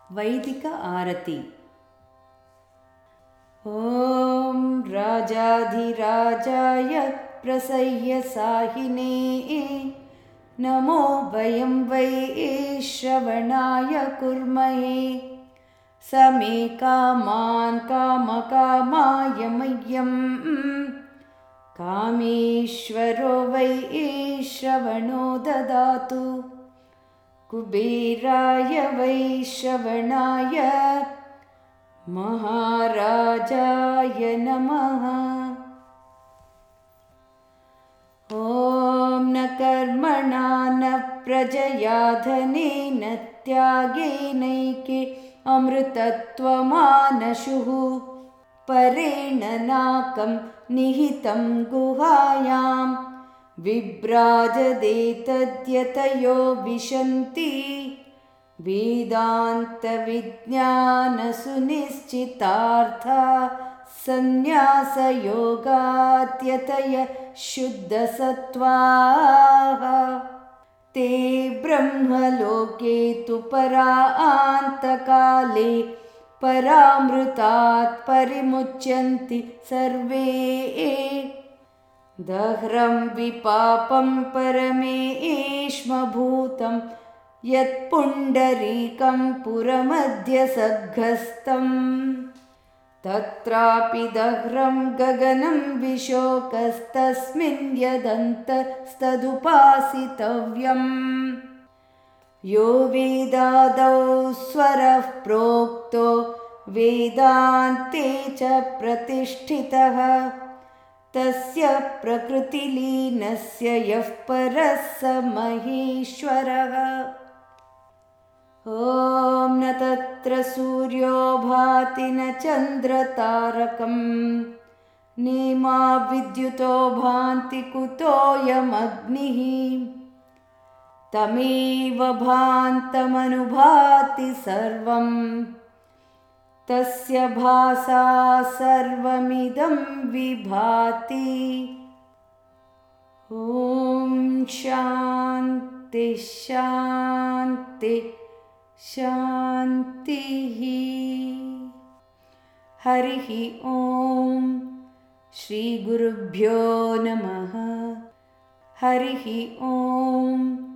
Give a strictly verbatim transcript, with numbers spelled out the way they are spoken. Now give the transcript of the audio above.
वैदिक आरती। ॐ राजाधिराजाय प्रसह्य साहिने नमो वयं वै श्रवणाय कुर्महे। समे कामान् कामकामाय मह्यं कामेश्वरो वै श्रवणो ददातु। कुबेराय वै श्रवणाय महाराजाय नमः। ॐ न कर्मणा न प्रजया धनेन त्यागेनैके अमृतत्वमानशुः। परेण नाकं निहितं गुहायां विभ्राजदेतद्यतयो विशन्ति। वेदान्तविज्ञानसुनिश्चितार्था सन्न्यासयोगाद्यतय शुद्धसत्त्वाः। ते ब्रह्मलोके तु परान्तकाले परामृतात् परिमुच्यन्ति सर्वे। दह्रं विपापं परमेश्मभूतं यत्पुण्डरीकं पुरमध्यसग्घस्थम्। तत्रापि दह्रं गगनं विशोकस्तस्मिन् यदन्तस्तदुपासितव्यम्। यो वेदादौ स्वरः प्रोक्तो वेदान्ते च प्रतिष्ठितः। तस्य प्रकृतिलीनस्य यः परः स महेश्वरः। ॐ न तत्र सूर्यो भाति न चन्द्रतारकं नेमा विद्युतो भान्ति कुतोऽयमग्निः। तमेव भान्तमनुभाति सर्वं तस्य भासा सर्वमिदं विभाति। ॐ शान्ति शान्ति शान्तिः। हरिः ॐ श्रीगुरुभ्यो नमः। हरिः ॐ